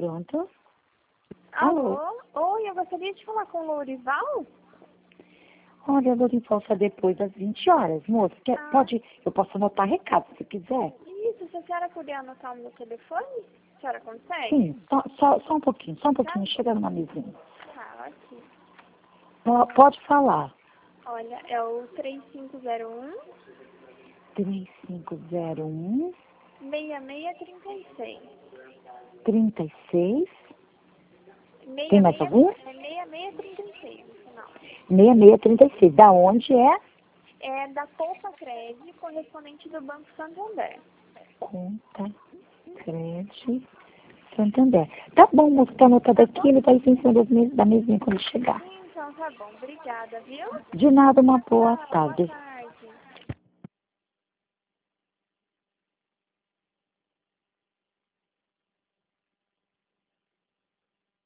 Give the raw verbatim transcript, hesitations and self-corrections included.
Pronto. Alô? Alô? Oi, eu gostaria de falar com o Lourival? Olha, Lourival, só depois das vinte horas, moça. Quer, Ah. pode, eu posso anotar recado se quiser. Isso, se a senhora puder anotar o meu telefone, a senhora consegue? Sim, só, só, só um pouquinho, só um pouquinho. Tá. Chega numa mesinha. Tá, aqui. Po- Pode falar. Olha, é o três cinco zero um, três cinco zero um, seis seis três seis. trinta e seis. seis Tem mais algum? É seis seis três seis no final. seis seis trinta e seis. Da onde é? É da Poupa Cred, correspondente do Banco Santander. Conta Crédito Santander. Tá bom, moça, tá anotado aqui. Ele vai vir em cima das mes- da mesinha quando chegar. Então tá bom, obrigada, viu? De nada, uma boa Tchau, boa tarde. tarde.